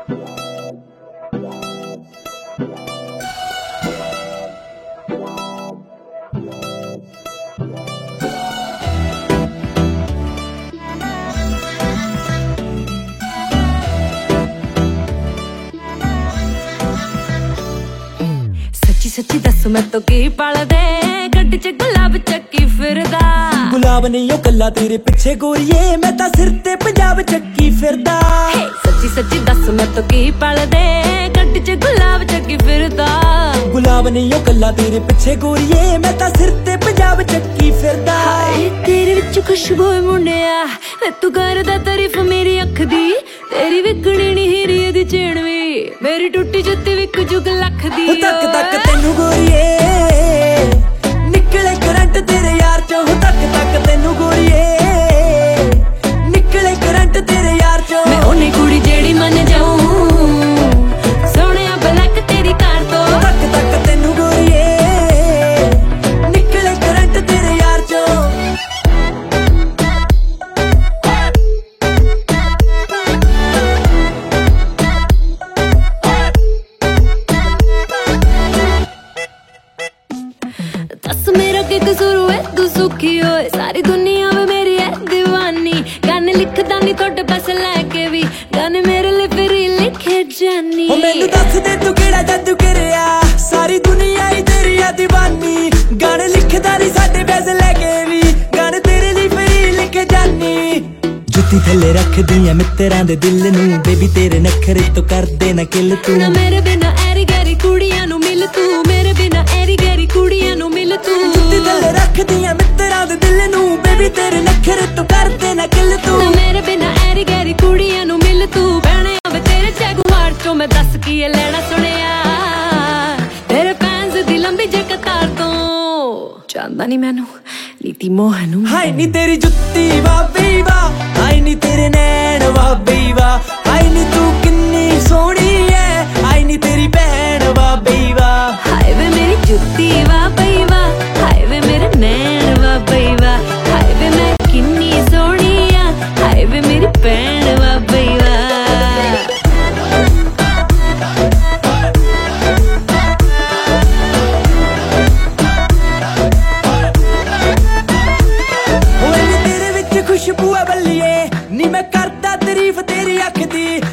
सच्ची दस मैं तो की पाल दे गड्डी च गुलाब चक्की फिरदा गुलाब नहीं ओ कल्ला तेरे पिछे गोरिए मैं तां सिर ते पंजाब चक्की फिरदा सच्ची दस मैं तो की पाल दे गड्डी च गुलाब चक्की फिरदा गुलाब नहीं ओ कल्ला तेरे पिछे गोरिए मैं तां सिर ते पंजाब चक्की फिरदा तेरे विच खुशबू मुंडिया तू करदा तारीफ मेरी अख दी तेरी विकणी नी हीरी दी चैन वी मेरी टुटी जुत्ती विक जुग लख दी तक तक तेनू गोरिए निकले करंट तेरे यार चों तक तक तेनू गोरिए निकले करंट तेरे यार चों मैं ओनी कुड़ी जेड़ी मन जाऊं सोहणिया ब्लैक तेरी कार तो तक तक तेनू गोरिए निकले करंट तेरे यार चों दस मेरा की कसूर है तू सुखी होए सारी दुनिया में मेरी है दीवानी गाने लिखदा नी थोड़े पैसे लेके भी गाने मेरे लिए फिर लिखे जानी ओ मैनू दस दे तू केड़ा जादू करिया सारी दुनिया ही तेरी है दीवानी गाने लिखदा नी साडे पैसे लेके भी गाने तेरे लिए फिर लिखे जानी जुत्ती थल्ले रख दियां मित्तरां दे दिल नू बेबी तेरे नखरे तो कर दे ना किल तू ना मेरे बिना ऐरी गैरी कुड़ियां नू मिल तू मेरे बिना ऐरी गैरी कुड़ियां नू मिल तू जुत्ती थल्ले रख दियां मित्तरां दे दिल नू बेबी तेरे नखरे तो कर दे ना किल तू ना मेरे बिना ऐरी गैरी कुड़ियां नू मिल तू बहने आवे तेरे जगुआर चों मैं दस की लेना सुनिया तेरे फैंस दी लंबी जे कतार तो चांदा नी मैनू नीति मोहनू हाय नी तेरी जुत्ती वाह बेई वाह हाय नी तेरे नैन वाह बेई वाह हाय नी तू किन्नी सोहनी है हाय नी तेरी भैन वाह बेई वाह हाय वे मेरी जुत्ती वाह बई वाह हाय वे मेरे नैन वाह बई वाह हाय वे मैं किन्नी सोहनी आ हाय वे मेरी भैन वाह बई वाह खुशबू है बल्लिए नी मैं करदा तारीफ तेरी अख दी